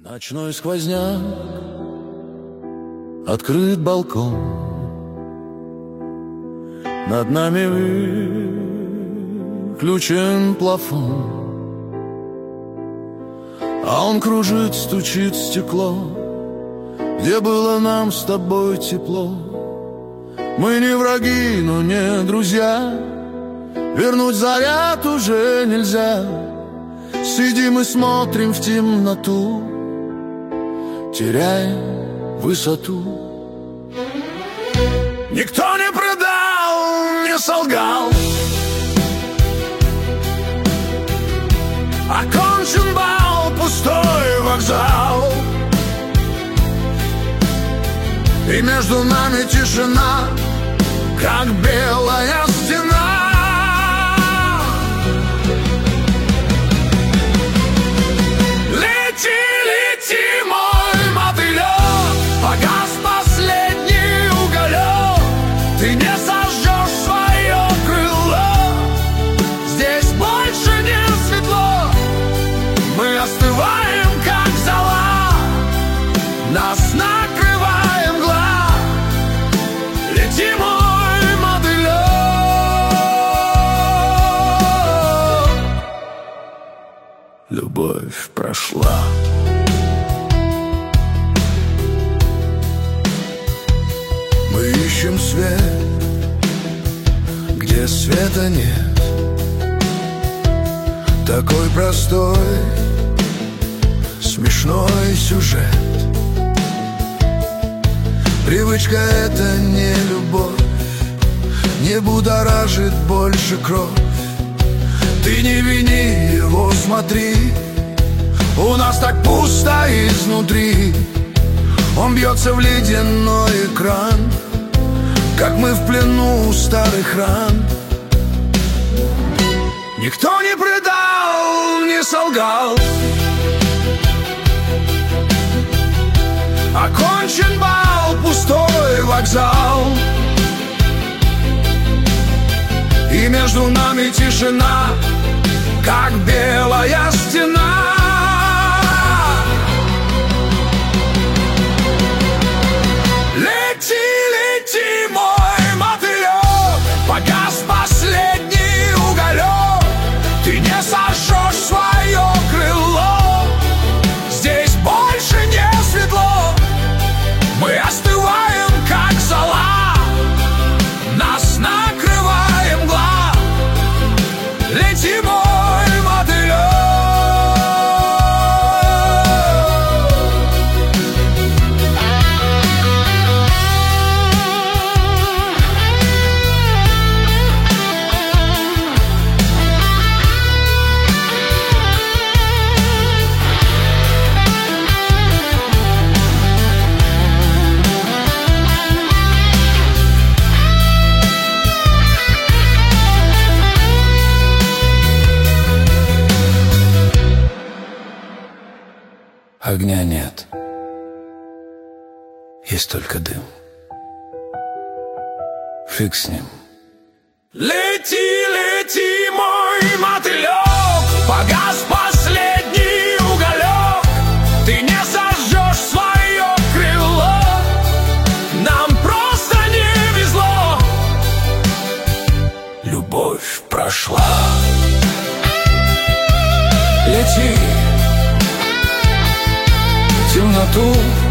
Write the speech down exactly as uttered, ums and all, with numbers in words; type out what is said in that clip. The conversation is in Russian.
Ночной сквозняк, открыт балкон, над нами выключен плафон, а он кружит, стучит в стекло, где было нам с тобой тепло. Мы не враги, но не друзья, вернуть заряд уже нельзя. Сидим и смотрим в темноту, теряя высоту. Никто не предал, не солгал, окончен бал, пустой вокзал, и между нами тишина, как белая стена. Нас накрывает мгла, лети, мой мотылёк. Любовь прошла. Мы ищем свет, где света нет. Такой простой, смешной сюжет. Привычка — это не любовь, не будоражит больше кровь. Ты не вини его, смотри, у нас так пусто изнутри. Он бьется в ледяной экран, как мы в плену у старых ран. Никто не предал, не солгал, окончен бал, пустой вокзал, и между нами тишина, как белая стена. Лети, лети, мой мотылёк, погас последний уголек. Ты не сожжешь свое крыло, здесь больше не светло. Мы остываем, как зола, нас накрывает мгла. Лети, мой мотылёк. Огня нет, есть только дым. Фиг с ним. Лети, лети, мой мотылёк, погас последний уголек. Ты не сожжешь свое крыло, нам просто не везло. Любовь прошла. Лети в темноту,